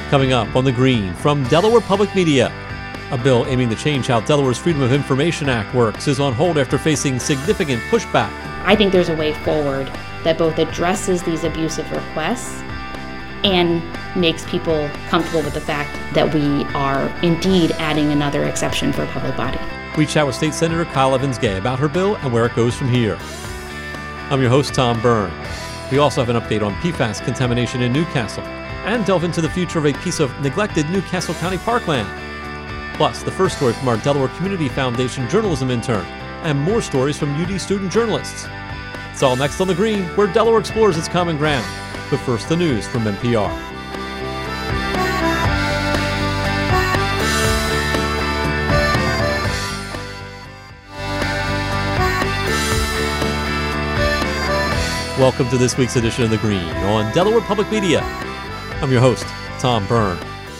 Coming up on The Green from Delaware Public Media. A bill aiming to change how Delaware's Freedom of Information Act works is on hold after facing significant pushback. I think there's a way forward that both addresses these abusive requests and makes people comfortable with the fact that we are indeed adding another exception for a public body. We chat with State Senator Kyle Evans-Gay about her bill and where it goes from here. I'm your host, Tom Byrne. We also have an update on PFAS contamination in Newcastle and delve into the future of a piece of neglected Newcastle County parkland. Plus, the first story from our Delaware Community Foundation journalism intern and more stories from UD student journalists. It's all next on The Green, where Delaware explores its common ground. But first, the news from NPR. Welcome to this week's edition of The Green on Delaware Public Media. I'm your host, Tom Byrne.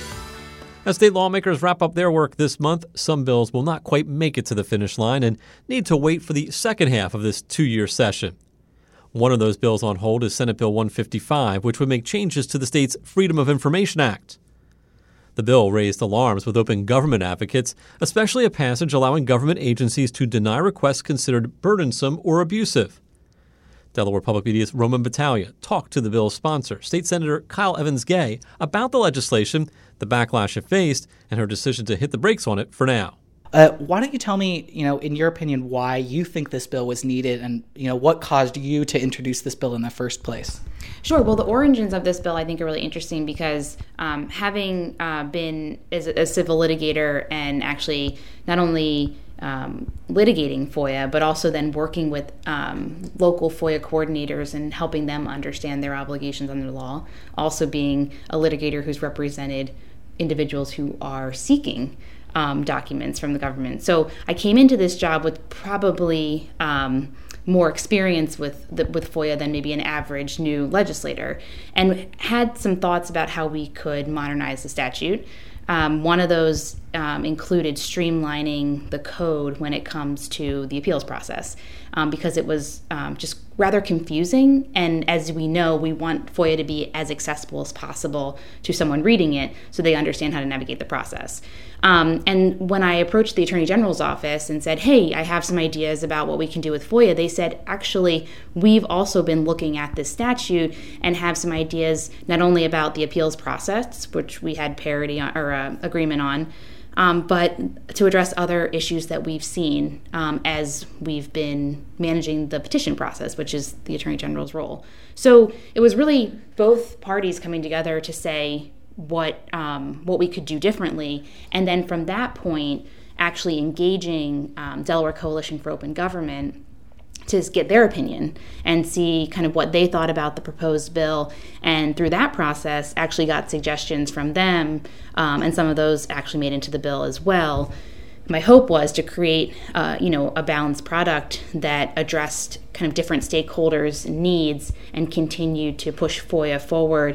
As state lawmakers wrap up their work this month, some bills will not quite make it to the finish line and need to wait for the second half of this two-year session. One of those bills on hold is Senate Bill 155, which would make changes to the state's Freedom of Information Act. The bill raised alarms with open government advocates, especially a passage allowing government agencies to deny requests considered burdensome or abusive. Delaware Public Media's Roman Battaglia talked to the bill's sponsor, State Senator Kyle Evans-Gay, about the legislation, the backlash it faced, and her decision to hit the brakes on it for now. Why don't you tell me, in your opinion, why you think this bill was needed and, what caused you to introduce this bill in the first place? Sure. Well, the origins of this bill, I think, are really interesting because having been as a civil litigator and actually not only litigating FOIA, but also then working with local FOIA coordinators and helping them understand their obligations under the law, also being a litigator who's represented individuals who are seeking documents from the government. So I came into this job with probably more experience with FOIA than maybe an average new legislator, and had some thoughts about how we could modernize the statute. One of those included streamlining the code when it comes to the appeals process, because it was just rather confusing. And as we know, we want FOIA to be as accessible as possible to someone reading it so they understand how to navigate the process. And when I approached the Attorney General's office and said, hey, I have some ideas about what we can do with FOIA, they said, actually, we've also been looking at this statute and have some ideas not only about the appeals process, which we had parity on, or agreement on, but to address other issues that we've seen as we've been managing the petition process, which is the Attorney General's role. So it was really both parties coming together to say what we could do differently, and then from that point, actually engaging Delaware Coalition for Open Government to get their opinion and see kind of what they thought about the proposed bill. And through that process, actually got suggestions from them, and some of those actually made into the bill as well. My hope was to create, a balanced product that addressed kind of different stakeholders' needs and continue to push FOIA forward,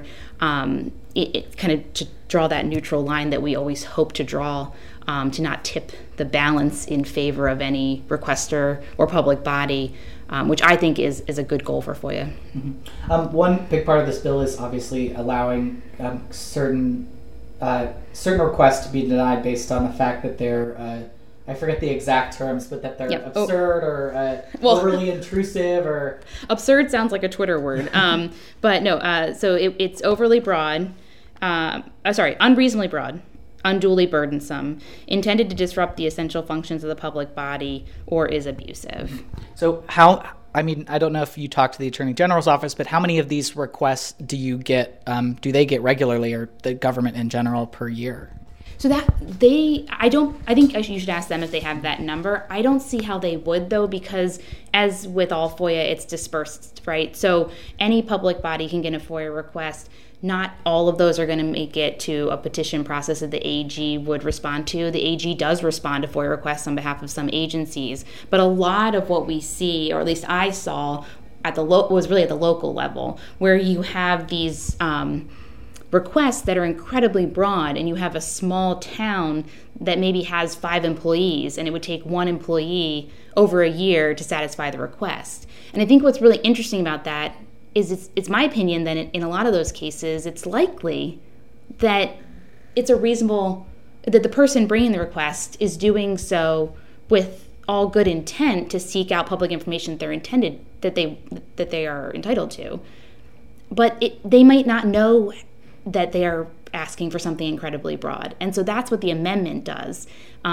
it kind of to draw that neutral line that we always hope to draw, to not tip the balance in favor of any requester or public body, which I think is a good goal for FOIA. Mm-hmm. One big part of this bill is obviously allowing certain requests to be denied based on the fact that they're, I forget the exact terms, but that they're absurd or overly intrusive or... Absurd sounds like a Twitter word, but no, so it's overly broad, unreasonably broad, unduly burdensome, intended to disrupt the essential functions of the public body, or is abusive. So I don't know if you talk to the Attorney General's office, but how many of these requests do you get, do they get regularly, or the government in general, per year? So I think you should ask them if they have that number. I don't see how they would, though, because as with all FOIA, it's dispersed, right? So any public body can get a FOIA request. Not all of those are going to make it to a petition process that the AG would respond to. The AG does respond to FOIA requests on behalf of some agencies, but a lot of what we see, or at least I saw, was really at the local level, where you have these requests that are incredibly broad, and you have a small town that maybe has 5 employees, and it would take 1 employee over a year to satisfy the request. And I think what's really interesting about that is it's my opinion that in a lot of those cases, it's likely that it's a reasonable, that the person bringing the request is doing so with all good intent to seek out public information that they are entitled to. But they might not know that they are asking for something incredibly broad. And so that's what the amendment does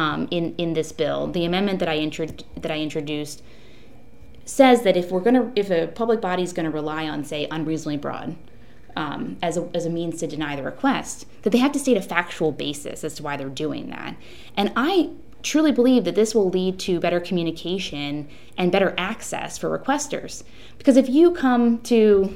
in this bill. The amendment that I introduced says that if a public body is going to rely on, say, unreasonably broad as a means to deny the request, that they have to state a factual basis as to why they're doing that. And I truly believe that this will lead to better communication and better access for requesters. Because if you come to,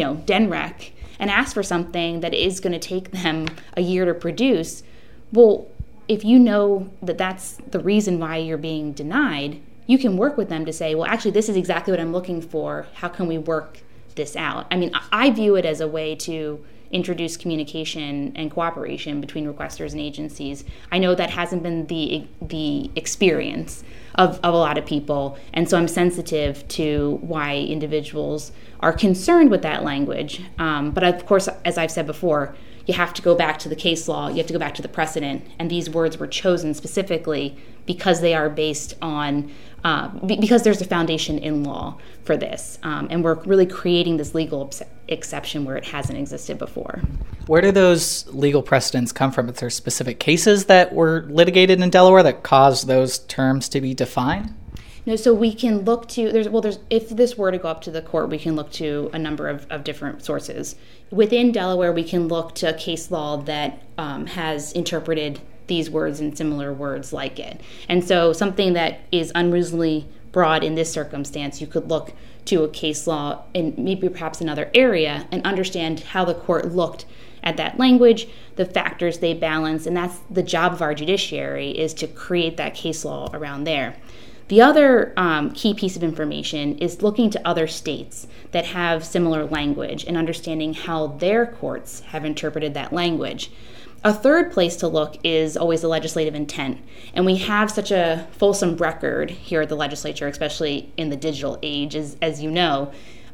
DNREC and ask for something that is going to take them a year to produce, well, if you know that that's the reason why you're being denied, you can work with them to say, well, actually, this is exactly what I'm looking for. How can we work this out? I mean, I view it as a way to introduce communication and cooperation between requesters and agencies. I know that hasn't been the experience of a lot of people, and so I'm sensitive to why individuals are concerned with that language. But of course, as I've said before, you have to go back to the case law, you have to go back to the precedent, and these words were chosen specifically because they are based on, because there's a foundation in law for this, and we're really creating this legal exception where it hasn't existed before. Where do those legal precedents come from? Is there specific cases that were litigated in Delaware that caused those terms to be defined? No, so we can look to, if this were to go up to the court, we can look to a number of different sources. Within Delaware, we can look to a case law that has interpreted these words and similar words like it. And so something that is unreasonably broad in this circumstance, you could look to a case law in maybe perhaps another area and understand how the court looked at that language, the factors they balance, and that's the job of our judiciary, is to create that case law around there. The other key piece of information is looking to other states that have similar language and understanding how their courts have interpreted that language. A third place to look is always the legislative intent. And we have such a fulsome record here at the legislature, especially in the digital age, as you know,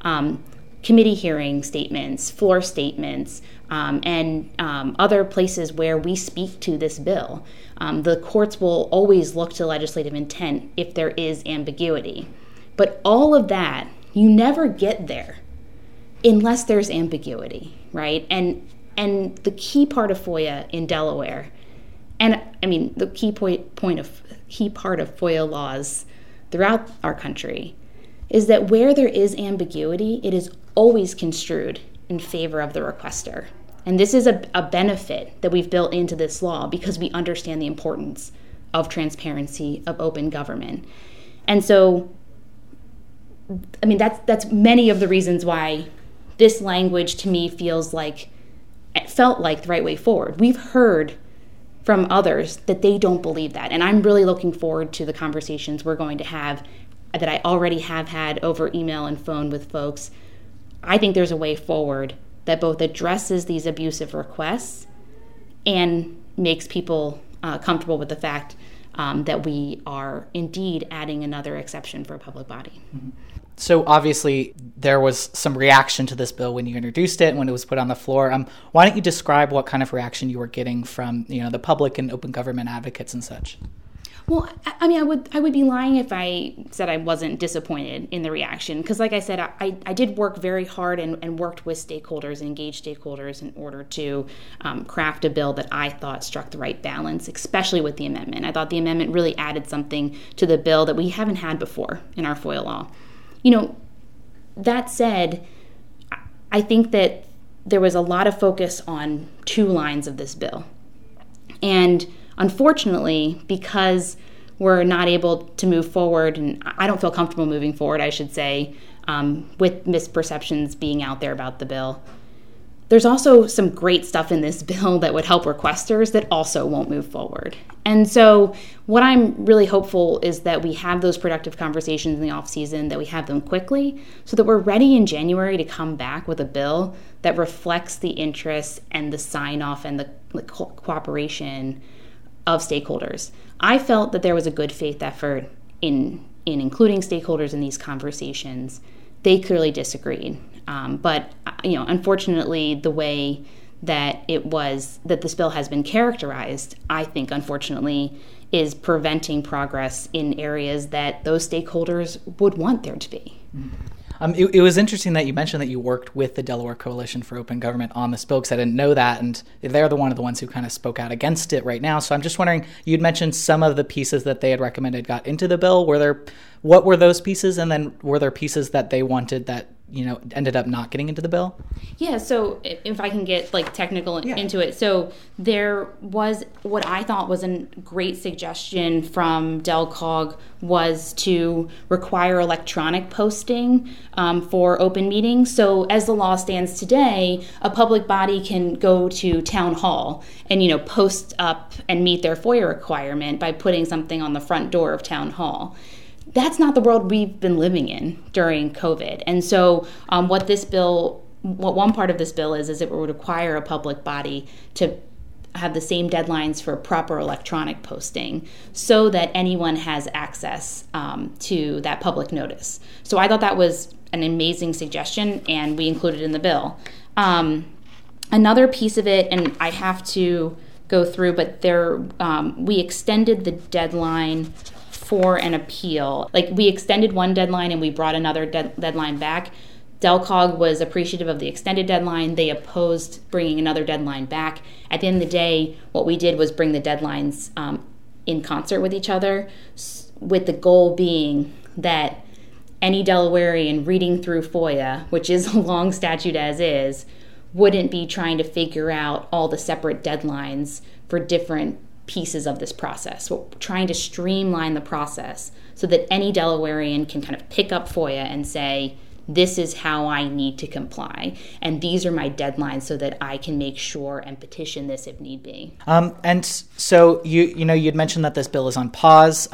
committee hearing statements, floor statements, and other places where we speak to this bill. The courts will always look to legislative intent if there is ambiguity. But all of that, you never get there unless there's ambiguity, right? And the key part of FOIA in Delaware, and I mean the key part of FOIA laws throughout our country, is that where there is ambiguity, it is always construed in favor of the requester. And this is a benefit that we've built into this law because we understand the importance of transparency, of open government. And so, I mean, that's many of the reasons why this language to me felt like the right way forward. We've heard from others that they don't believe that. And I'm really looking forward to the conversations we're going to have, that I already have had over email and phone with folks. I think there's a way forward that both addresses these abusive requests and makes people comfortable with the fact that we are indeed adding another exception for a public body. Mm-hmm. So obviously there was some reaction to this bill when you introduced it and when it was put on the floor. Why don't you describe what kind of reaction you were getting from the public and open government advocates and such? Well, I mean, I would be lying if I said I wasn't disappointed in the reaction, because like I said, I did work very hard and worked with stakeholders and engaged stakeholders in order to craft a bill that I thought struck the right balance, especially with the amendment. I thought the amendment really added something to the bill that we haven't had before in our FOIA law. That said, I think that there was a lot of focus on two lines of this bill. And unfortunately, because we're not able to move forward, and I don't feel comfortable moving forward, I should say, with misperceptions being out there about the bill, there's also some great stuff in this bill that would help requesters that also won't move forward. And so what I'm really hopeful is that we have those productive conversations in the off season, that we have them quickly, so that we're ready in January to come back with a bill that reflects the interests and the sign-off and the cooperation of stakeholders. I felt that there was a good faith effort in including stakeholders in these conversations. They clearly disagreed. But unfortunately, the way that this bill has been characterized, I think, unfortunately, is preventing progress in areas that those stakeholders would want there to be. It was interesting that you mentioned that you worked with the Delaware Coalition for Open Government on this bill, because I didn't know that, and they're one of the ones who kind of spoke out against it right now. So I'm just wondering, you'd mentioned some of the pieces that they had recommended got into the bill. What were those pieces, and then were there pieces that they wanted that ended up not getting into the bill? Yeah, so if I can get technical into it. So there was what I thought was a great suggestion from DelCog was to require electronic posting for open meetings. So as the law stands today, a public body can go to town hall and post up and meet their FOIA requirement by putting something on the front door of town hall. That's not the world we've been living in during COVID. And so what one part of this bill is it would require a public body to have the same deadlines for proper electronic posting so that anyone has access to that public notice. So I thought that was an amazing suggestion, and we included it in the bill. Another piece of it, and I have to go through, but we extended the deadline for an appeal. We extended one deadline and we brought another deadline back. DelCog was appreciative of the extended deadline. They opposed bringing another deadline back. At the end of the day, what we did was bring the deadlines in concert with each other, with the goal being that any Delawarean reading through FOIA, which is a long statute as is, wouldn't be trying to figure out all the separate deadlines for different pieces of this process. We're trying to streamline the process so that any Delawarean can kind of pick up FOIA and say, this is how I need to comply, and these are my deadlines so that I can make sure and petition this if need be. And so you'd mentioned that this bill is on pause.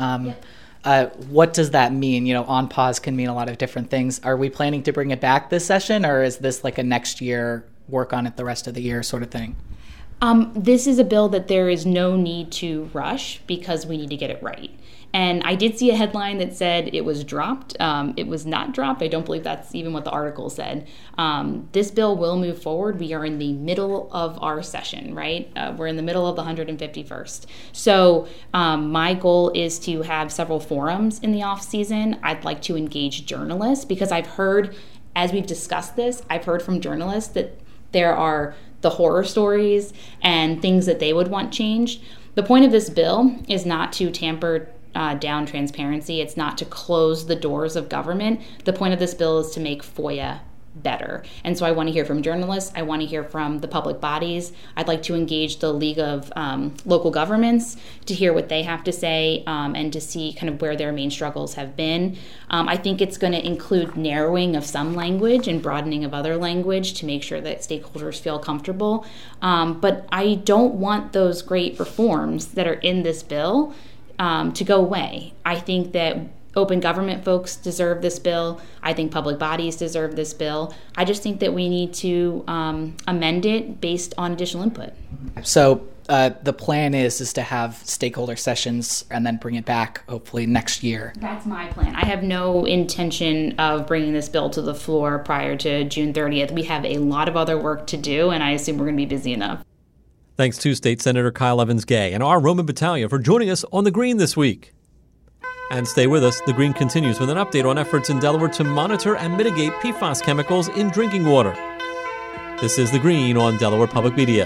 What does that mean? On pause can mean a lot of different things. Are we planning to bring it back this session, or is this a next year, work on it the rest of the year sort of thing? This is a bill that there is no need to rush because we need to get it right. And I did see a headline that said it was dropped. It was not dropped. I don't believe that's even what the article said. This bill will move forward. We are in the middle of our session, right? We're in the middle of the 151st. So my goal is to have several forums in the off season. I'd like to engage journalists because I've heard, as we've discussed this, I've heard from journalists that there are the horror stories and things that they would want changed. The point of this bill is not to tamper down transparency. It's not to close the doors of government. The point of this bill is to make FOIA better. And so I want to hear from journalists. I want to hear from the public bodies. I'd like to engage the League of Local Governments to hear what they have to say and to see kind of where their main struggles have been. I think it's going to include narrowing of some language and broadening of other language to make sure that stakeholders feel comfortable. But I don't want those great reforms that are in this bill to go away. I think that open government folks deserve this bill. I think public bodies deserve this bill. I just think that we need to amend it based on additional input. So the plan is to have stakeholder sessions and then bring it back hopefully next year. That's my plan. I have no intention of bringing this bill to the floor prior to June 30th. We have a lot of other work to do, and I assume we're going to be busy enough. Thanks to State Senator Kyle Evans-Gay and our Roman Battalion for joining us on The Green this week. And stay with us. The Green continues with an update on efforts in Delaware to monitor and mitigate PFAS chemicals in drinking water. This is The Green on Delaware Public Media.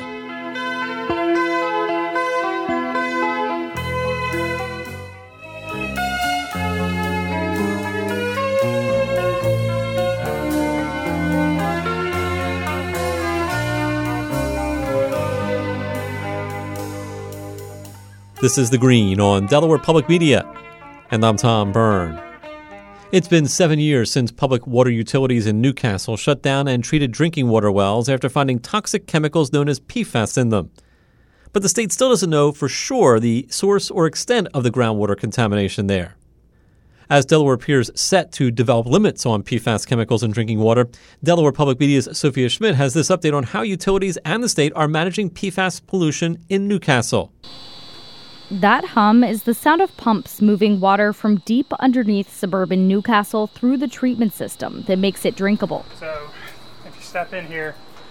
This is The Green on Delaware Public Media. And I'm Tom Byrne. It's been 7 years since public water utilities in Newcastle shut down and treated drinking water wells after finding toxic chemicals known as PFAS in them. But the state still doesn't know for sure the source or extent of the groundwater contamination there. As Delaware appears set to develop limits on PFAS chemicals in drinking water, Delaware Public Media's Sophia Schmidt has this update on how utilities and the state are managing PFAS pollution in Newcastle. That hum is the sound of pumps moving water from deep underneath suburban Newcastle through the treatment system that makes it drinkable. So if you step in here,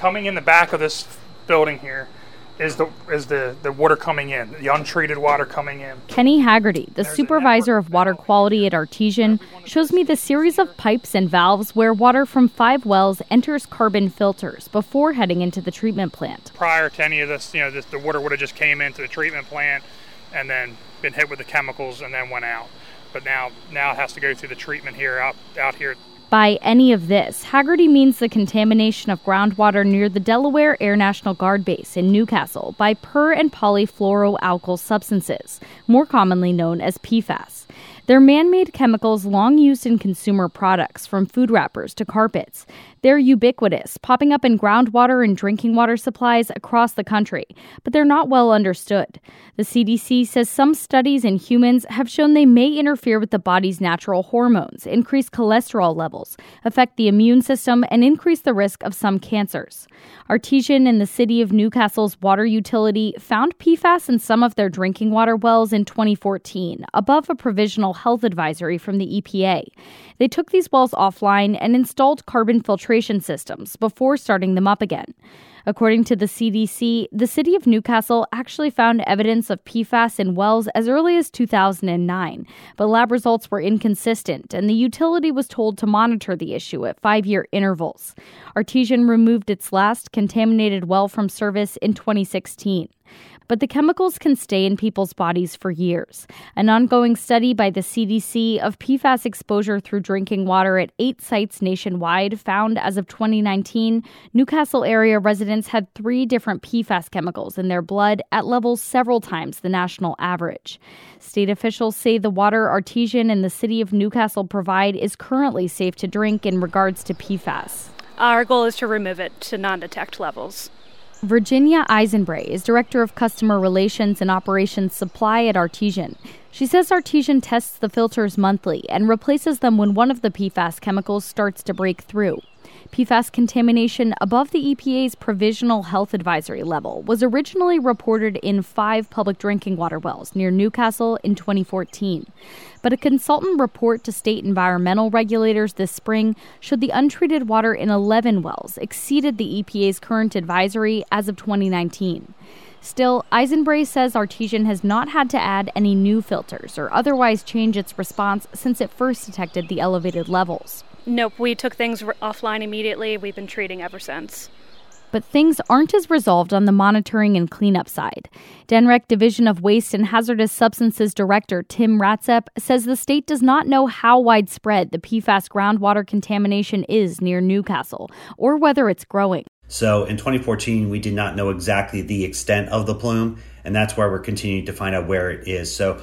coming in the back of this building here is the water coming in, the untreated water coming in. Kenny Haggerty, the supervisor of water quality at Artesian, shows me the series of pipes and valves where water from 5 wells enters carbon filters before heading into the treatment plant. Prior to any of this, the water would have just came into the treatment plant and then been hit with the chemicals and then went out. But now it has to go through the treatment here out here. By any of this, Haggerty means the contamination of groundwater near the Delaware Air National Guard base in Newcastle by per- and polyfluoroalkyl substances, more commonly known as PFAS. They're man-made chemicals long used in consumer products, from food wrappers to carpets. They're ubiquitous, popping up in groundwater and drinking water supplies across the country, but they're not well understood. The CDC says some studies in humans have shown they may interfere with the body's natural hormones, increase cholesterol levels, affect the immune system, and increase the risk of some cancers. Artesian and the City of Newcastle's water utility found PFAS in some of their drinking water wells in 2014, above a provisional health advisory from the EPA. They took these wells offline and installed carbon filtration systems before starting them up again. According to the CDC, the City of Newcastle actually found evidence of PFAS in wells as early as 2009, but lab results were inconsistent, and the utility was told to monitor the issue at 5-year intervals. Artesian removed its last contaminated well from service in 2016. But the chemicals can stay in people's bodies for years. An ongoing study by the CDC of PFAS exposure through drinking water at 8 sites nationwide found as of 2019, Newcastle area residents had 3 different PFAS chemicals in their blood at levels several times the national average. State officials say the water Artesian and the City of Newcastle provide is currently safe to drink in regards to PFAS. Our goal is to remove it to non-detect levels. Virginia Eisenbray is Director of Customer Relations and Operations Supply at Artesian. She says Artesian tests the filters monthly and replaces them when one of the PFAS chemicals starts to break through. PFAS contamination above the EPA's provisional health advisory level was originally reported in 5 public drinking water wells near Newcastle in 2014. But a consultant report to state environmental regulators this spring showed the untreated water in 11 wells exceeded the EPA's current advisory as of 2019. Still, Eisenbray says Artesian has not had to add any new filters or otherwise change its response since it first detected the elevated levels. Nope, we took things offline immediately. We've been treating ever since. But things aren't as resolved on the monitoring and cleanup side. DENREC Division of Waste and Hazardous Substances Director Tim Ratzep says the state does not know how widespread the PFAS groundwater contamination is near Newcastle, or whether it's growing. So in 2014, we did not know exactly the extent of the plume, and that's why we're continuing to find out where it is. So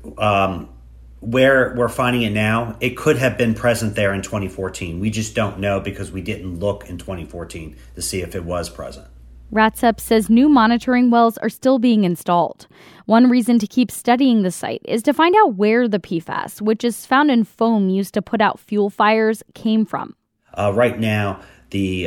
where we're finding it now, it could have been present there in 2014. We just don't know because we didn't look in 2014 to see if it was present. Ratzep says new monitoring wells are still being installed. One reason to keep studying the site is to find out where the PFAS, which is found in foam used to put out fuel fires, came from. Right now, the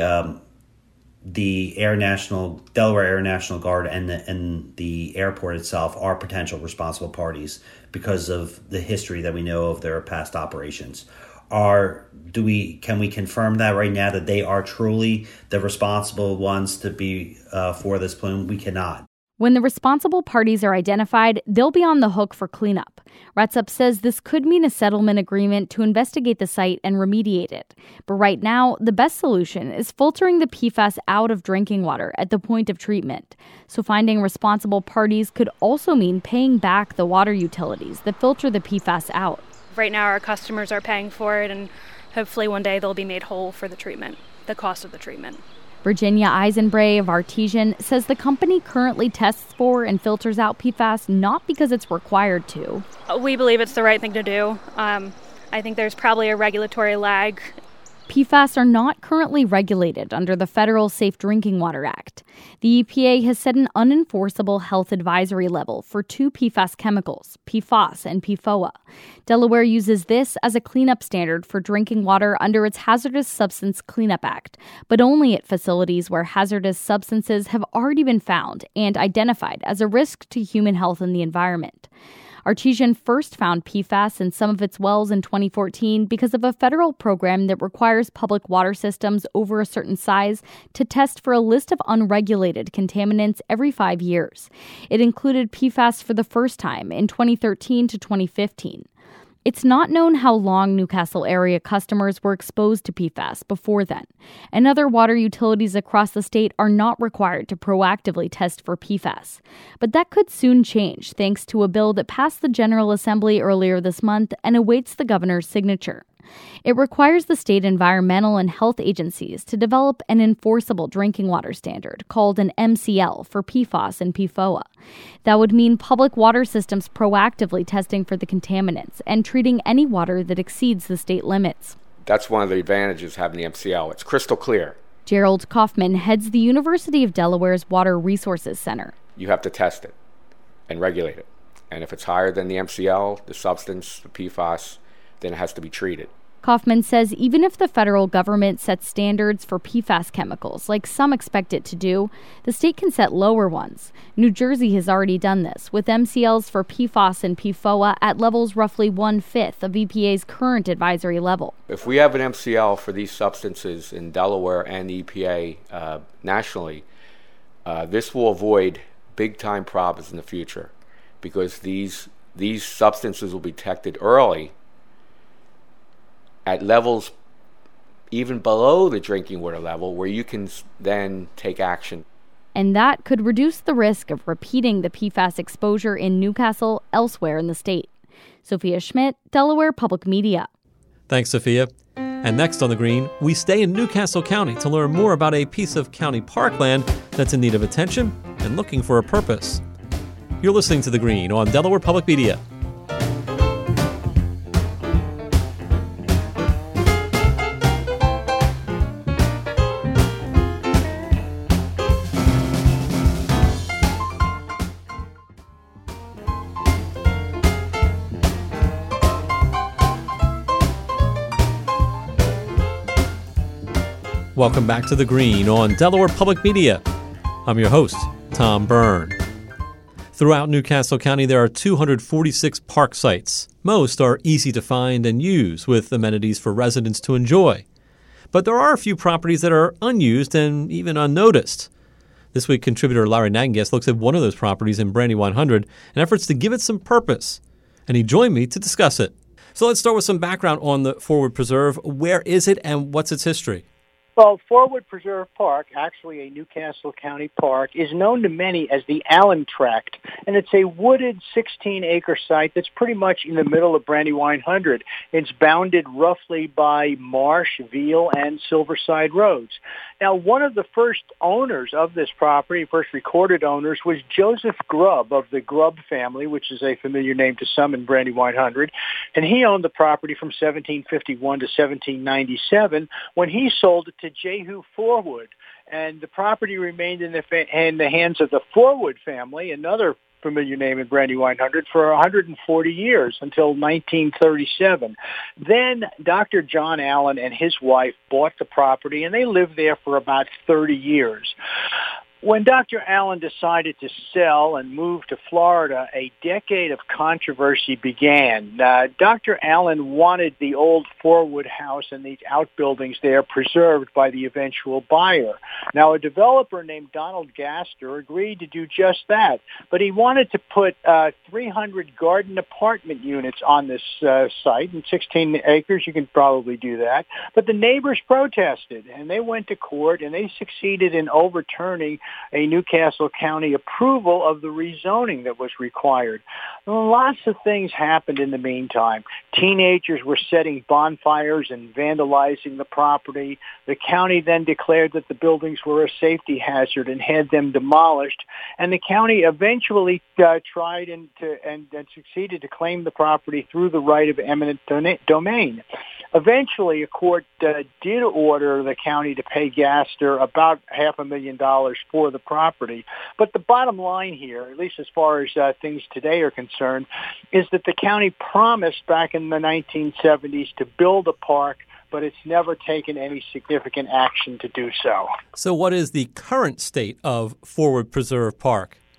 Delaware Air National Guard and the airport itself are potential responsible parties because of the history that we know of their past operations. Can we confirm that right now that they are truly the responsible ones to be for this plume? We cannot. When the responsible parties are identified, they'll be on the hook for cleanup. Ratzep says this could mean a settlement agreement to investigate the site and remediate it. But right now, the best solution is filtering the PFAS out of drinking water at the point of treatment. So finding responsible parties could also mean paying back the water utilities that filter the PFAS out. Right now, our customers are paying for it, and hopefully one day they'll be made whole for the treatment, the cost of the treatment. Virginia Eisenbray of Artesian says the company currently tests for and filters out PFAS not because it's required to. We believe it's the right thing to do. I think there's probably a regulatory lag. PFAS are not currently regulated under the Federal Safe Drinking Water Act. The EPA has set an unenforceable health advisory level for 2 PFAS chemicals, PFOS and PFOA. Delaware uses this as a cleanup standard for drinking water under its Hazardous Substance Cleanup Act, but only at facilities where hazardous substances have already been found and identified as a risk to human health and the environment. Artesian first found PFAS in some of its wells in 2014 because of a federal program that requires public water systems over a certain size to test for a list of unregulated contaminants every 5 years. It included PFAS for the first time in 2013 to 2015. It's not known how long Newcastle area customers were exposed to PFAS before then, and other water utilities across the state are not required to proactively test for PFAS. But that could soon change thanks to a bill that passed the General Assembly earlier this month and awaits the governor's signature. It requires the state environmental and health agencies to develop an enforceable drinking water standard called an MCL for PFAS and PFOA. That would mean public water systems proactively testing for the contaminants and treating any water that exceeds the state limits. That's one of the advantages of having the MCL. It's crystal clear. Gerald Kaufman heads the University of Delaware's Water Resources Center. You have to test it and regulate it. And if it's higher than the MCL, the substance, the PFAS, then it has to be treated. Kaufman says even if the federal government sets standards for PFAS chemicals, like some expect it to do, the state can set lower ones. New Jersey has already done this, with MCLs for PFAS and PFOA at levels roughly 1/5 of EPA's current advisory level. If we have an MCL for these substances in Delaware and the EPA nationally, this will avoid big-time problems in the future because these substances will be detected early at levels even below the drinking water level where you can then take action. And that could reduce the risk of repeating the PFAS exposure in Newcastle elsewhere in the state. Sophia Schmidt, Delaware Public Media. Thanks, Sophia. And next on The Green, we stay in Newcastle County to learn more about a piece of county parkland that's in need of attention and looking for a purpose. You're listening to The Green on Delaware Public Media. Welcome back to The Green on Delaware Public Media. I'm your host, Tom Byrne. Throughout Newcastle County, there are 246 park sites. Most are easy to find and use, with amenities for residents to enjoy. But there are a few properties that are unused and even unnoticed. This week, contributor Larry Nagengas looks at one of those properties in Brandywine 100 and efforts to give it some purpose. And he joined me to discuss it. So let's start with some background on the Forward Preserve. Where is it and what's its history? Well, Forward Preserve Park, actually a Newcastle County park, is known to many as the Allen Tract, and it's a wooded 16-acre site that's pretty much in the middle of Brandywine 100. It's bounded roughly by Marsh, Veal, and Silverside roads. Now, one of the first owners of this property, first recorded owners, was Joseph Grubb of the Grubb family, which is a familiar name to some in Brandywine 100, and he owned the property from 1751 to 1797 when he sold it to Jehu Forwood, and the property remained in the hands of the Forwood family, another familiar name in Brandywine 100, for 140 years until 1937. Then Dr. John Allen and his wife bought the property, and they lived there for about 30 years. When Dr. Allen decided to sell and move to Florida, a decade of controversy began. Dr. Allen wanted the old Forwood house and the outbuildings there preserved by the eventual buyer. Now, a developer named Donald Gaster agreed to do just that, but he wanted to put 300 garden apartment units on this site. In 16 acres, you can probably do that. But the neighbors protested, and they went to court, and they succeeded in overturning a Newcastle County approval of the rezoning that was required. Lots of things happened in the meantime. Teenagers were setting bonfires and vandalizing the property. The county then declared that the buildings were a safety hazard and had them demolished. And the county eventually tried and succeeded to claim the property through the right of eminent domain. Eventually, a court did order the county to pay Gaster about $500,000 for the property. But the bottom line here, at least as far as things today are concerned, is that the county promised back in the 1970s to build a park, but it's never taken any significant action to do so. So what is the current state of Forward Preserve Park?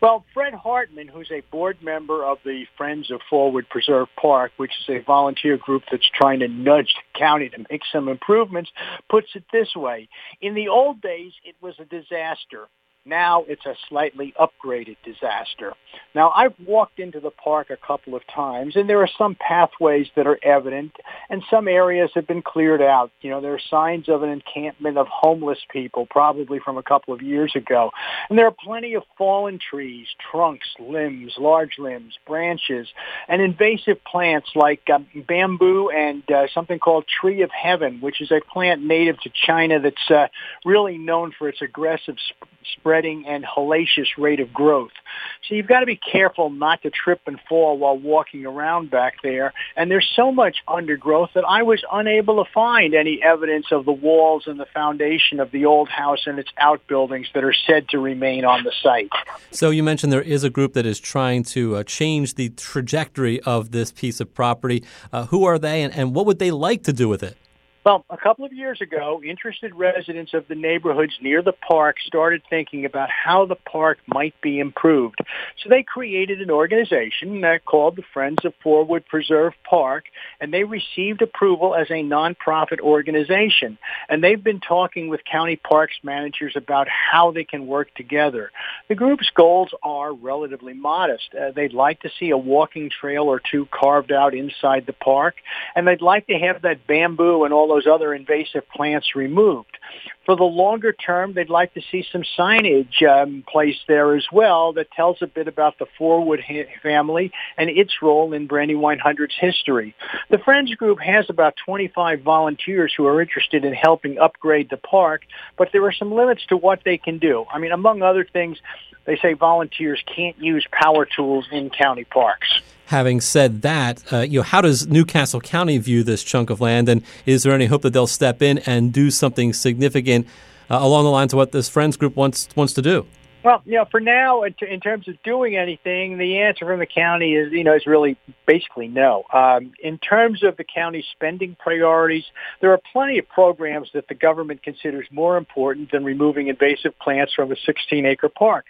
Well, Fred Hartman, who's a board member of the Friends of Forward Preserve Park, which is a volunteer group that's trying to nudge the county to make some improvements, puts it this way. In the old days, it was a disaster. Now it's a slightly upgraded disaster. Now, I've walked into the park a couple of times, and there are some pathways that are evident, and some areas have been cleared out. You know, there are signs of an encampment of homeless people, probably from a couple of years ago. And there are plenty of fallen trees, trunks, limbs, large limbs, branches, and invasive plants like bamboo and something called Tree of Heaven, which is a plant native to China that's really known for its aggressive spreading and hellacious rate of growth. So you've got to be careful not to trip and fall while walking around back there. And there's so much undergrowth that I was unable to find any evidence of the walls and the foundation of the old house and its outbuildings that are said to remain on the site. So you mentioned there is a group that is trying to change the trajectory of this piece of property. Who are they, and what would they like to do with it? Well, a couple of years ago, interested residents of the neighborhoods near the park started thinking about how the park might be improved. So they created an organization called the Friends of Forward Preserve Park, and they received approval as a nonprofit organization. And they've been talking with county parks managers about how they can work together. The group's goals are relatively modest. They'd like to see a walking trail or two carved out inside the park, and they'd like to have that bamboo and all those other invasive plants removed. For the longer term, they'd like to see some signage placed there as well that tells a bit about the Forward family and its role in Brandywine Hundred's history. The Friends Group has about 25 volunteers who are interested in helping upgrade the park, but there are some limits to what they can do. I mean, among other things, they say volunteers can't use power tools in county parks. Having said that, how does Newcastle County view this chunk of land, and is there any hope that they'll step in and do something significant along the lines of what this Friends Group wants to do? Well, for now, in terms of doing anything, the answer from the county is really basically no. In terms of the county's spending priorities, there are plenty of programs that the government considers more important than removing invasive plants from a 16-acre park.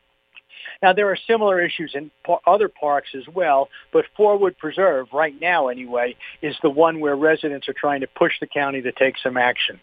Now, there are similar issues in other parks as well, but Forward Preserve, right now anyway, is the one where residents are trying to push the county to take some action.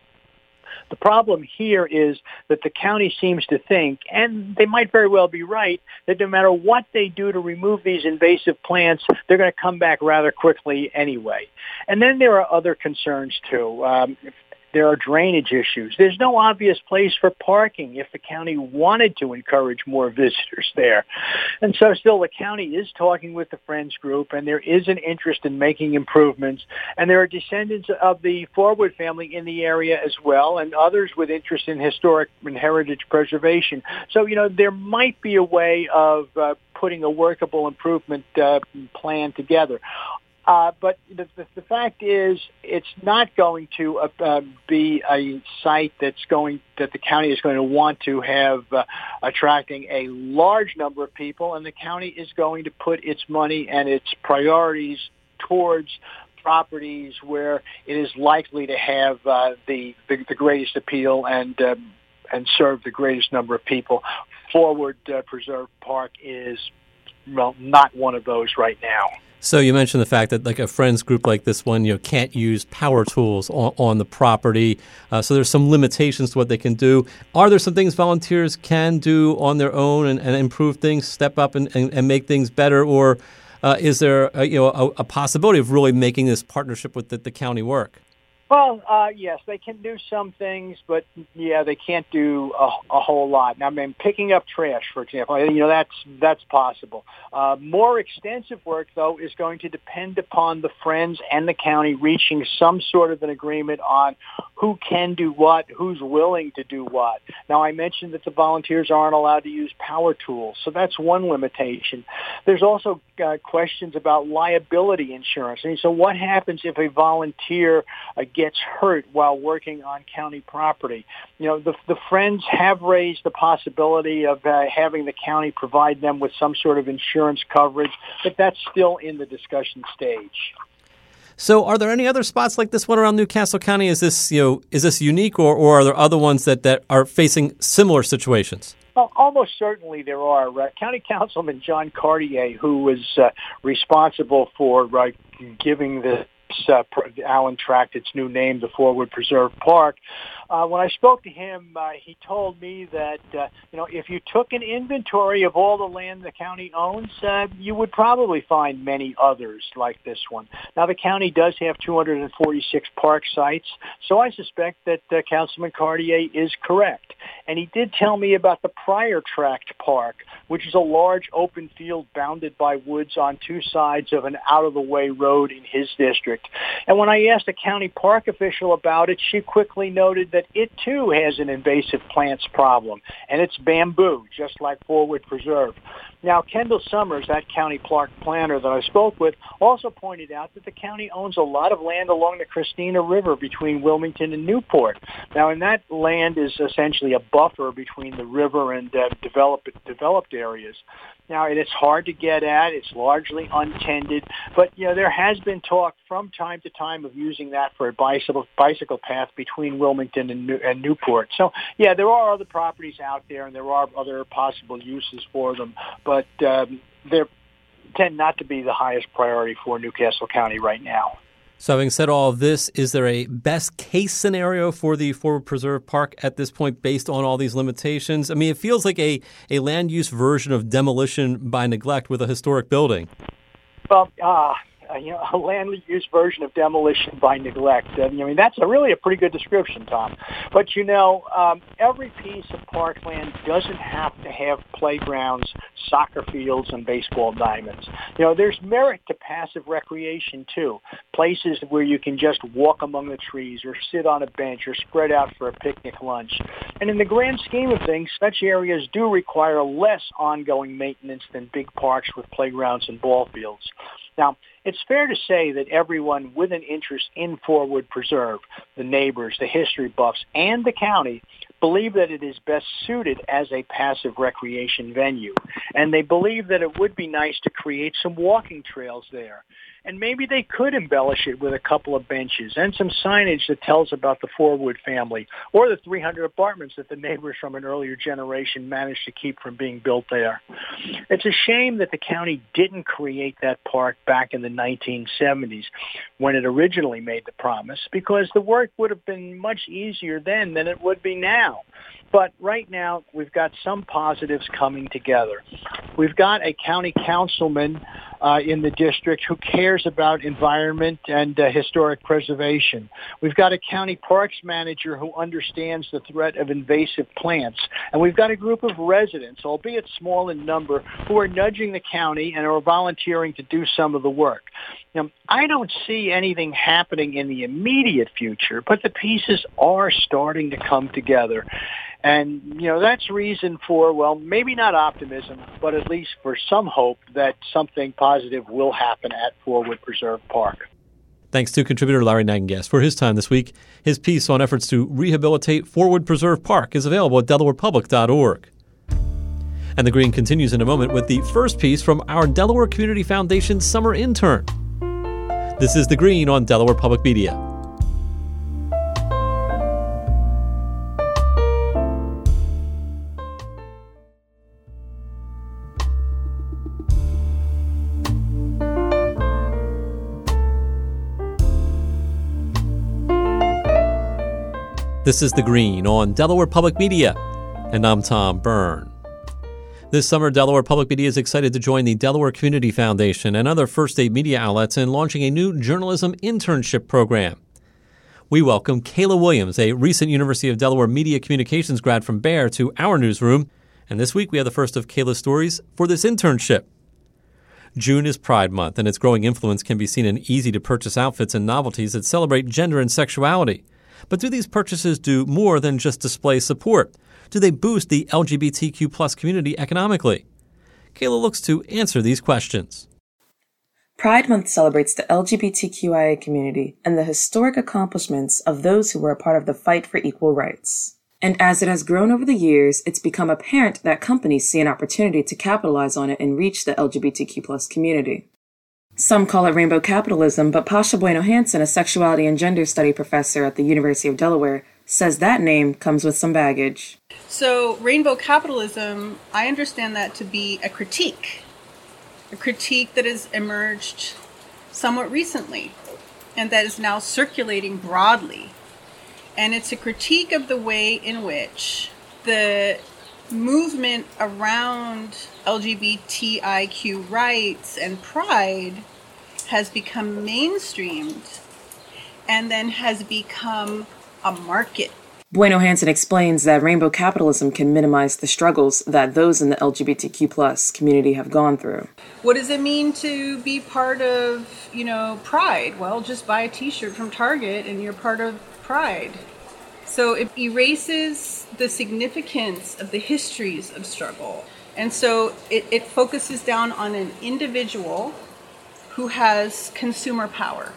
The problem here is that the county seems to think, and they might very well be right, that no matter what they do to remove these invasive plants, they're going to come back rather quickly anyway. And then there are other concerns, too. There are drainage issues. There's no obvious place for parking if the county wanted to encourage more visitors there. And so still the county is talking with the Friends Group, and there is an interest in making improvements. And there are descendants of the Forward family in the area as well, and others with interest in historic and heritage preservation. So, there might be a way of putting a workable improvement plan together. But the fact is, it's not going to be a site that the county is going to want to have attracting a large number of people, and the county is going to put its money and its priorities towards properties where it is likely to have the greatest appeal and serve the greatest number of people. Forward Preserve Park is not one of those right now. So you mentioned the fact that like a Friends Group like this one, can't use power tools on the property. So there's some limitations to what they can do. Are there some things volunteers can do on their own and improve things, step up and make things better? Or is there a possibility of really making this partnership with the county work? Well, yes, they can do some things, but they can't do a whole lot. Now, I mean, picking up trash, for example, that's possible. More extensive work, though, is going to depend upon the Friends and the county reaching some sort of an agreement on who can do what, who's willing to do what. Now, I mentioned that the volunteers aren't allowed to use power tools, so that's one limitation. There's also questions about liability insurance. I mean, so what happens if a volunteer gets hurt while working on county property? The Friends have raised the possibility of having the county provide them with some sort of insurance coverage, but that's still in the discussion stage. So are there any other spots like this one around Newcastle County? Is this unique, or are there other ones that are facing similar situations? Well, almost certainly there are. County Councilman John Cartier, who was responsible for giving the Allen Tract its new name, the Forward Preserve Park. When I spoke to him, he told me that if you took an inventory of all the land the county owns, you would probably find many others like this one. Now, the county does have 246 park sites, so I suspect that Councilman Cartier is correct. And he did tell me about the Prior Tract Park, which is a large open field bounded by woods on two sides of an out-of-the-way road in his district. And when I asked a county park official about it, she quickly noted that it too has an invasive plants problem, and it's bamboo, just like Forward Preserve. Now, Kendall Summers, that county park planner that I spoke with, also pointed out that the county owns a lot of land along the Christina River between Wilmington and Newport. Now, and that land is essentially a buffer between the river and developed areas. Now, it's hard to get at. It's largely untended. But, there has been talk from time to time of using that for a bicycle path between Wilmington and Newport. So, yeah, there are other properties out there, and there are other possible uses for them. But they tend not to be the highest priority for Newcastle County right now. So having said all of this, is there a best case scenario for the Forward Preserve Park at this point based on all these limitations? I mean, it feels like a land use version of demolition by neglect with a historic building. Well, a land use version of demolition by neglect. That's really a pretty good description, Tom. But, every piece of parkland doesn't have to have playgrounds, soccer fields, and baseball diamonds. There's merit to passive recreation, too. Places where you can just walk among the trees or sit on a bench or spread out for a picnic lunch. And in the grand scheme of things, such areas do require less ongoing maintenance than big parks with playgrounds and ball fields. Now, it's fair to say that everyone with an interest in Forward Preserve, the neighbors, the history buffs, and the county, believe that it is best suited as a passive recreation venue. And they believe that it would be nice to create some walking trails there. And maybe they could embellish it with a couple of benches and some signage that tells about the Forward family or the 300 apartments that the neighbors from an earlier generation managed to keep from being built there. It's a shame that the county didn't create that park back in the 1970s when it originally made the promise, because the work would have been much easier then than it would be now. But right now, we've got some positives coming together. We've got a county councilman in the district who cares about environment and historic preservation. We've got a county parks manager who understands the threat of invasive plants. And we've got a group of residents, albeit small in number, who are nudging the county and are volunteering to do some of the work. Now, I don't see anything happening in the immediate future, but the pieces are starting to come together. And, that's reason for, well, maybe not optimism, but at least for some hope that something positive will happen at Forward Preserve Park. Thanks to contributor Larry Nagengast for his time this week. His piece on efforts to rehabilitate Forward Preserve Park is available at DelawarePublic.org. And The Green continues in a moment with the first piece from our Delaware Community Foundation summer intern. This is The Green on Delaware Public Media. This is The Green on Delaware Public Media, and I'm Tom Byrne. This summer, Delaware Public Media is excited to join the Delaware Community Foundation and other First State media outlets in launching a new journalism internship program. We welcome Kayla Williams, a recent University of Delaware media communications grad from Bayer, to our newsroom, and this week we have the first of Kayla's stories for this internship. June is Pride Month, and its growing influence can be seen in easy-to-purchase outfits and novelties that celebrate gender and sexuality. But do these purchases do more than just display support? Do they boost the LGBTQ plus community economically? Kayla looks to answer these questions. Pride Month celebrates the LGBTQIA community and the historic accomplishments of those who were a part of the fight for equal rights. And as it has grown over the years, it's become apparent that companies see an opportunity to capitalize on it and reach the LGBTQ plus community. Some call it rainbow capitalism, but Pasha Bueno-Hansen, a sexuality and gender study professor at the University of Delaware, says that name comes with some baggage. So rainbow capitalism, I understand that to be a critique that has emerged somewhat recently and that is now circulating broadly. And it's a critique of the way in which the movement around LGBTIQ rights and pride has become mainstreamed and then has become a market. Bueno Hansen explains that rainbow capitalism can minimize the struggles that those in the LGBTQ+ community have gone through. What does it mean to be part of, Pride? Well, just buy a t-shirt from Target and you're part of Pride. So it erases the significance of the histories of struggle. And so it focuses down on an individual who has consumer power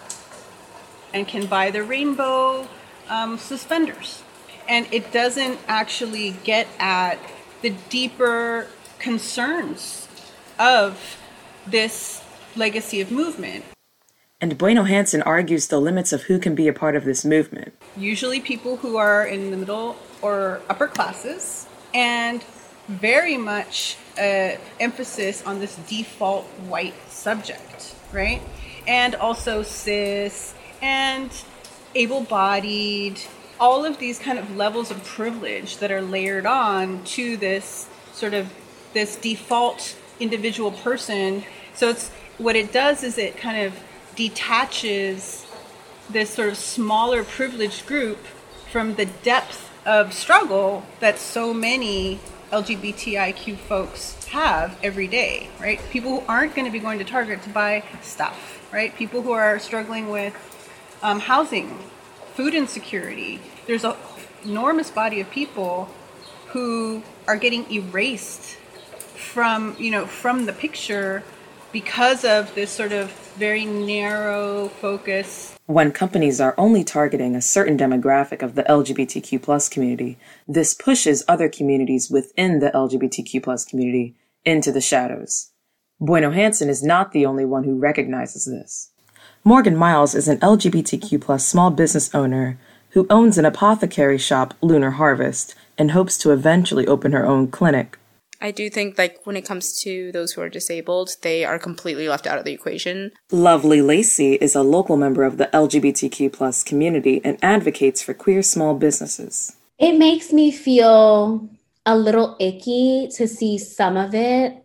and can buy the rainbow suspenders. And it doesn't actually get at the deeper concerns of this legacy of movement. And Bueno Hansen argues the limits of who can be a part of this movement. Usually people who are in the middle or upper classes, and very much emphasis on this default white subject, right? And also cis and able-bodied, all of these kind of levels of privilege that are layered on to this sort of this default individual person. So it's what it does is it kind of detaches this sort of smaller privileged group from the depth of struggle that so many LGBTIQ folks have every day, right? People who aren't going to be going to Target to buy stuff, right? People who are struggling with housing, food insecurity. There's an enormous body of people who are getting erased from the picture because of this sort of very narrow focus. When companies are only targeting a certain demographic of the LGBTQ+ community, this pushes other communities within the LGBTQ+ community into the shadows. Bueno Hansen is not the only one who recognizes this. Morgan Miles is an LGBTQ+ small business owner who owns an apothecary shop, Lunar Harvest, and hopes to eventually open her own clinic. I do think, when it comes to those who are disabled, they are completely left out of the equation. Lovely Lacey is a local member of the LGBTQ+ community and advocates for queer small businesses. It makes me feel a little icky to see some of it,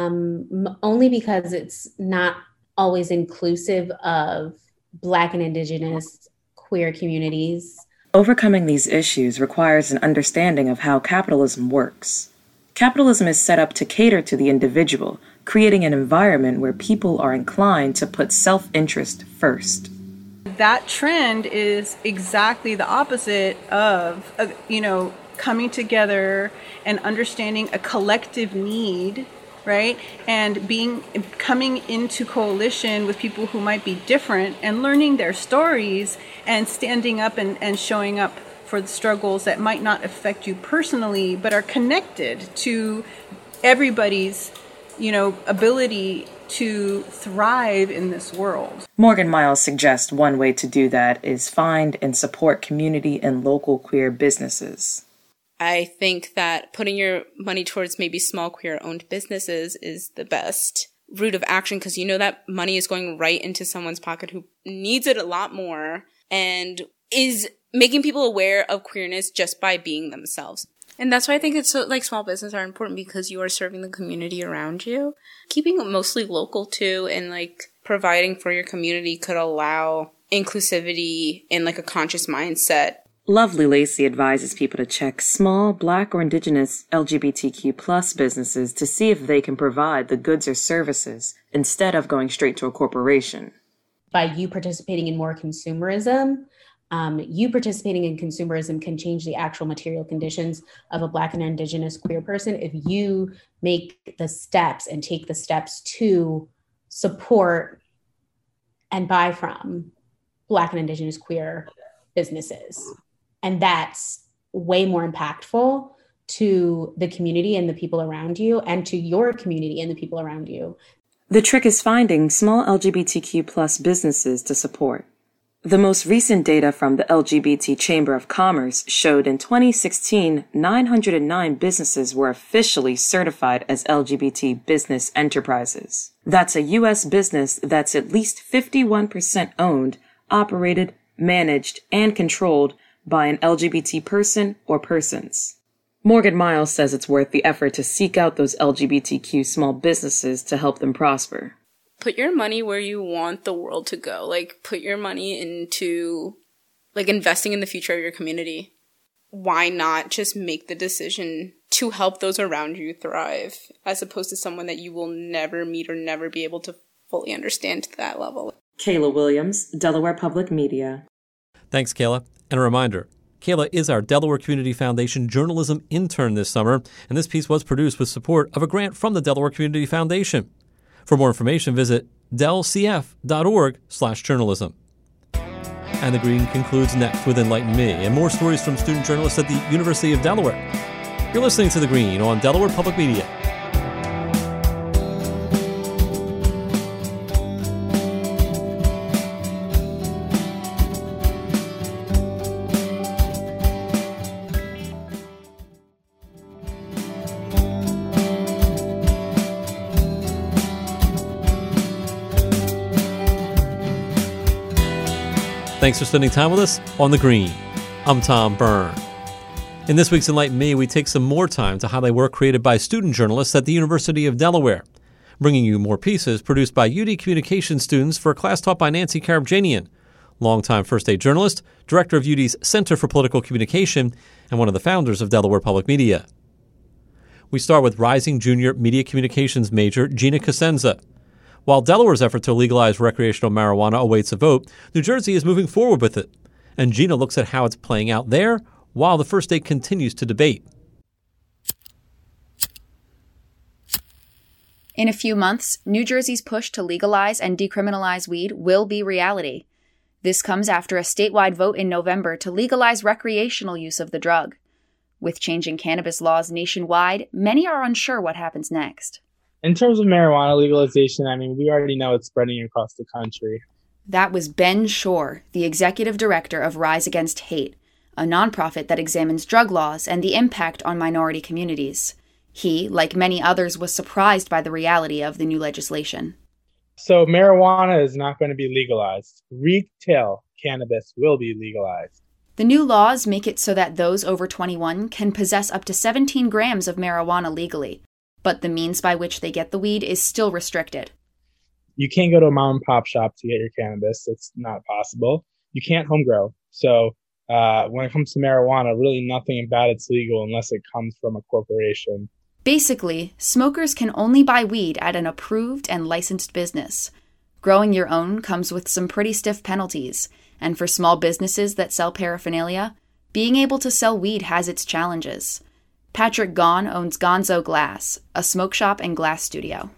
only because it's not always inclusive of Black and Indigenous queer communities. Overcoming these issues requires an understanding of how capitalism works. Capitalism is set up to cater to the individual, creating an environment where people are inclined to put self-interest first. That trend is exactly the opposite of, coming together and understanding a collective need, right? And coming into coalition with people who might be different and learning their stories and standing up and showing up for the struggles that might not affect you personally, but are connected to everybody's, ability to thrive in this world. Morgan Miles suggests one way to do that is find and support community and local queer businesses. I think that putting your money towards maybe small queer-owned businesses is the best route of action, because that money is going right into someone's pocket who needs it a lot more and is making people aware of queerness just by being themselves. And that's why I think it's so, small businesses are important, because you are serving the community around you. Keeping it mostly local too, and providing for your community could allow inclusivity in a conscious mindset. Lovely Lacey advises people to check small Black or Indigenous LGBTQ+ businesses to see if they can provide the goods or services instead of going straight to a corporation. By you participating in more consumerism, you participating in consumerism can change the actual material conditions of a Black and Indigenous queer person if you make the steps and take the steps to support and buy from Black and Indigenous queer businesses. And that's way more impactful to the community and the people around you, and to your community and the people around you. The trick is finding small LGBTQ+ businesses to support. The most recent data from the LGBT Chamber of Commerce showed in 2016, 909 businesses were officially certified as LGBT business enterprises. That's a U.S. business that's at least 51% owned, operated, managed, and controlled by an LGBT person or persons. Morgan Miles says it's worth the effort to seek out those LGBTQ small businesses to help them prosper. Put your money where you want the world to go. Like, put your money into, like, investing in the future of your community. Why not just make the decision to help those around you thrive, as opposed to someone that you will never meet or never be able to fully understand to that level? Kayla Williams, Delaware Public Media. Thanks, Kayla. And a reminder, Kayla is our Delaware Community Foundation journalism intern this summer, and this piece was produced with support of a grant from the Delaware Community Foundation. For more information, visit delcf.org/journalism. And the Green concludes next with Enlighten Me and more stories from student journalists at the University of Delaware. You're listening to The Green on Delaware Public Media. Thanks for spending time with us on The Green. I'm Tom Byrne. In this week's Enlighten Me, we take some more time to highlight work created by student journalists at the University of Delaware, bringing you more pieces produced by UD Communications students for a class taught by Nancy Karabjanian, longtime first aid journalist, director of UD's Center for Political Communication, and one of the founders of Delaware Public Media. We start with rising junior media communications major Gina Cosenza. While Delaware's effort to legalize recreational marijuana awaits a vote, New Jersey is moving forward with it. And Gina looks at how it's playing out there while the first state continues to debate. In a few months, New Jersey's push to legalize and decriminalize weed will be reality. This comes after a statewide vote in November to legalize recreational use of the drug. With changing cannabis laws nationwide, many are unsure what happens next. In terms of marijuana legalization, we already know it's spreading across the country. That was Ben Shore, the executive director of Rise Against Hate, a nonprofit that examines drug laws and the impact on minority communities. He, like many others, was surprised by the reality of the new legislation. So marijuana is not going to be legalized. Retail cannabis will be legalized. The new laws make it so that those over 21 can possess up to 17 grams of marijuana legally. But the means by which they get the weed is still restricted. You can't go to a mom and pop shop to get your cannabis. It's not possible. You can't home grow. So when it comes to marijuana, really nothing about it's legal unless it comes from a corporation. Basically, smokers can only buy weed at an approved and licensed business. Growing your own comes with some pretty stiff penalties. And for small businesses that sell paraphernalia, being able to sell weed has its challenges. Patrick Gaughan owns Gonzo Glass, a smoke shop and glass studio.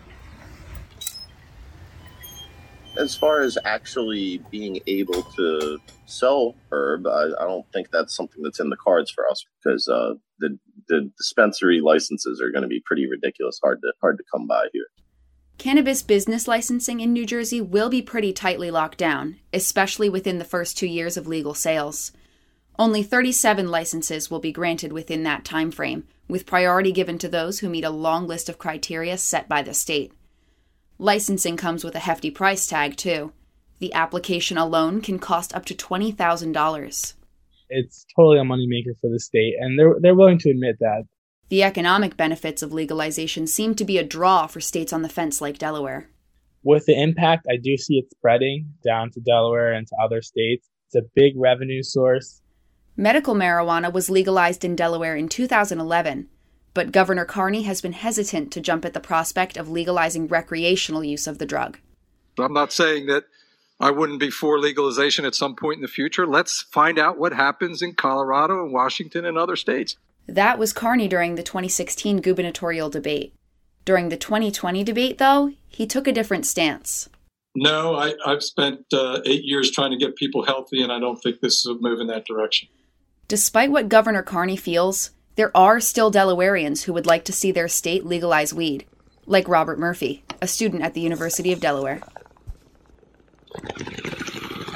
As far as actually being able to sell herb, I don't think that's something that's in the cards for us because the dispensary licenses are going to be pretty ridiculous, hard to come by here. Cannabis business licensing in New Jersey will be pretty tightly locked down, especially within the first 2 years of legal sales. Only 37 licenses will be granted within that time frame, with priority given to those who meet a long list of criteria set by the state. Licensing comes with a hefty price tag, too. The application alone can cost up to $20,000. It's totally a moneymaker for the state, and they're willing to admit that. The economic benefits of legalization seem to be a draw for states on the fence like Delaware. With the impact, I do see it spreading down to Delaware and to other states. It's a big revenue source. Medical marijuana was legalized in Delaware in 2011, but Governor Carney has been hesitant to jump at the prospect of legalizing recreational use of the drug. I'm not saying that I wouldn't be for legalization at some point in the future. Let's find out what happens in Colorado and Washington and other states. That was Carney during the 2016 gubernatorial debate. During the 2020 debate, though, he took a different stance. No, I've spent 8 years trying to get people healthy, and I don't think this is a move in that direction. Despite what Governor Carney feels, there are still Delawareans who would like to see their state legalize weed, like Robert Murphy, a student at the University of Delaware.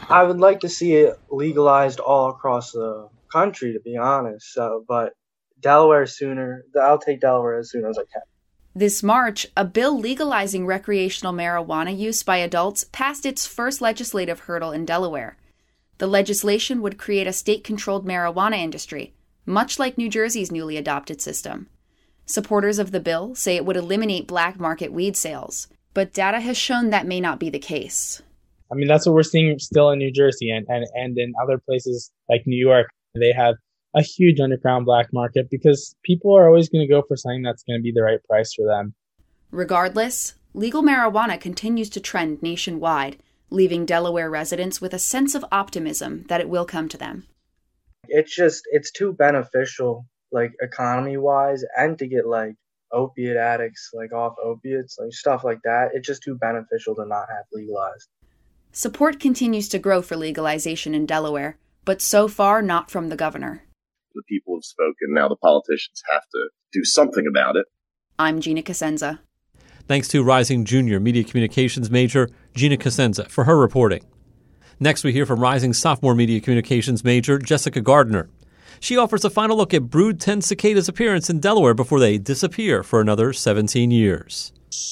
I would like to see it legalized all across the country, to be honest. But Delaware sooner. I'll take Delaware as soon as I can. This March, a bill legalizing recreational marijuana use by adults passed its first legislative hurdle in Delaware. The legislation would create a state-controlled marijuana industry, much like New Jersey's newly adopted system. Supporters of the bill say it would eliminate black market weed sales, but data has shown that may not be the case. I mean, that's what we're seeing still in New Jersey and in other places like New York. They have a huge underground black market because people are always going to go for something that's going to be the right price for them. Regardless, legal marijuana continues to trend nationwide, leaving Delaware residents with a sense of optimism that it will come to them. It's too beneficial, like economy-wise, and to get like opiate addicts like off opiates, like stuff like that. It's just too beneficial to not have legalized. Support continues to grow for legalization in Delaware, but so far not from the governor. The people have spoken. Now the politicians have to do something about it. I'm Gina Cosenza. Thanks to rising junior media communications major Gina Cosenza for her reporting. Next, we hear from rising sophomore media communications major Jessica Gardner. She offers a final look at Brood 10 Cicadas' appearance in Delaware before they disappear for another 17 years.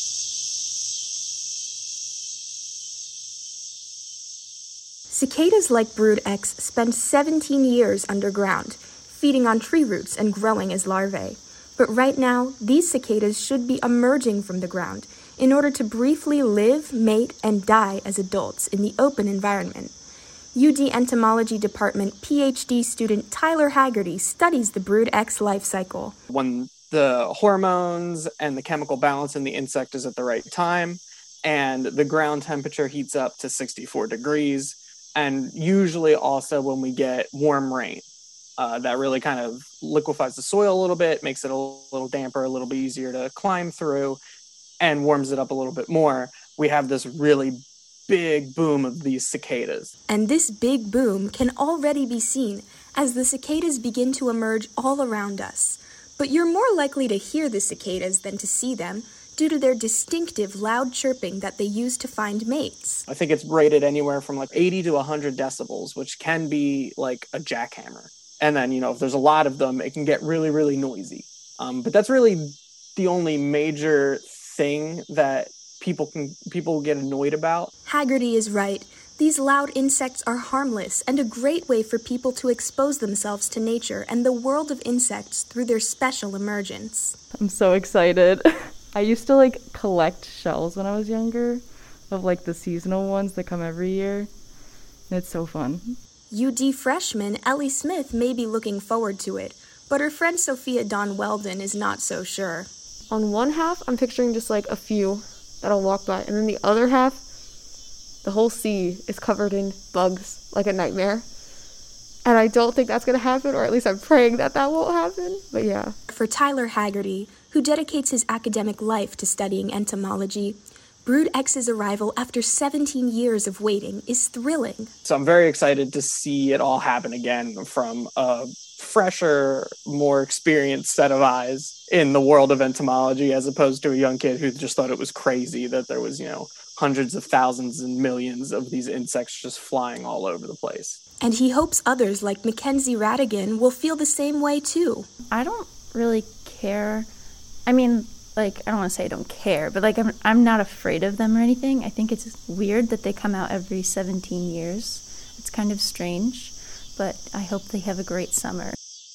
Cicadas like Brood X spend 17 years underground, feeding on tree roots and growing as larvae. But right now, these cicadas should be emerging from the ground in order to briefly live, mate, and die as adults in the open environment. UD Entomology Department PhD student Tyler Haggerty studies the Brood X life cycle. When the hormones and the chemical balance in the insect is at the right time, and the ground temperature heats up to 64 degrees, and usually also when we get warm rain. That really kind of liquefies the soil a little bit, makes it a little damper, a little bit easier to climb through, and warms it up a little bit more. We have this really big boom of these cicadas. And this big boom can already be seen as the cicadas begin to emerge all around us. But you're more likely to hear the cicadas than to see them due to their distinctive loud chirping that they use to find mates. I think it's rated anywhere from like 80 to 100 decibels, which can be like a jackhammer. And then, if there's a lot of them, it can get really, really noisy. But that's really the only major thing that people get annoyed about. Haggerty is right. These loud insects are harmless and a great way for people to expose themselves to nature and the world of insects through their special emergence. I'm so excited. I used to collect shells when I was younger of the seasonal ones that come every year. It's so fun. UD freshman Ellie Smith may be looking forward to it, but her friend Sophia Dawn Weldon is not so sure. On one half, I'm picturing just a few that'll walk by, and then the other half, the whole sea is covered in bugs like a nightmare. And I don't think that's going to happen, or at least I'm praying that won't happen, but yeah. For Tyler Haggerty, who dedicates his academic life to studying entomology, Brood X's arrival after 17 years of waiting is thrilling. So I'm very excited to see it all happen again from a fresher, more experienced set of eyes in the world of entomology, as opposed to a young kid who just thought it was crazy that there was, hundreds of thousands and millions of these insects just flying all over the place. And he hopes others like Mackenzie Radigan will feel the same way too. I don't really care. I mean, I don't want to say I don't care, but I'm not afraid of them or anything. I think it's weird that they come out every 17 years. It's kind of strange, but I hope they have a great summer.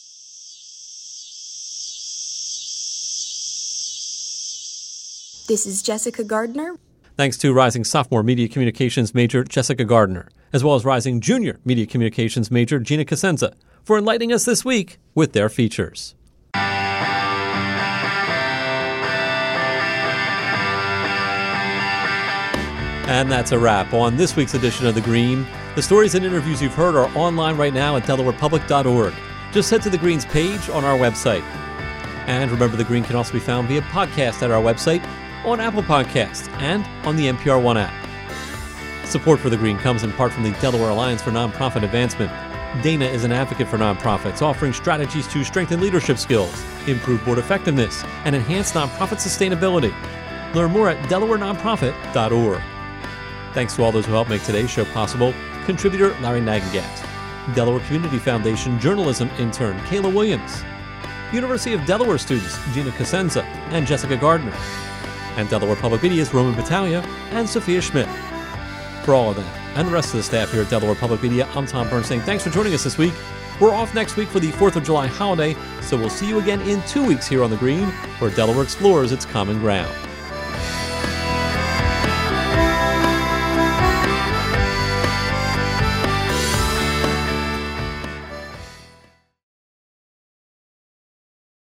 This is Jessica Gardner. Thanks to rising sophomore media communications major Jessica Gardner, as well as rising junior media communications major Gina Cosenza, for enlightening us this week with their features. And that's a wrap on this week's edition of The Green. The stories and interviews you've heard are online right now at DelawarePublic.org. Just head to The Green's page on our website. And remember, The Green can also be found via podcast at our website, on Apple Podcasts, and on the NPR One app. Support for The Green comes in part from the Delaware Alliance for Nonprofit Advancement. Dana is an advocate for nonprofits, offering strategies to strengthen leadership skills, improve board effectiveness, and enhance nonprofit sustainability. Learn more at DelawareNonprofit.org. Thanks to all those who helped make today's show possible. contributor Larry Nagengat, Delaware Community Foundation journalism intern Kayla Williams, University of Delaware students Gina Cosenza and Jessica Gardner, and Delaware Public Media's Roman Battaglia and Sophia Schmidt. For all of that and the rest of the staff here at Delaware Public Media, I'm Tom Byrne saying thanks for joining us this week. We're off next week for the 4th of July holiday, so we'll see you again in 2 weeks here on The Green, where Delaware explores its common ground.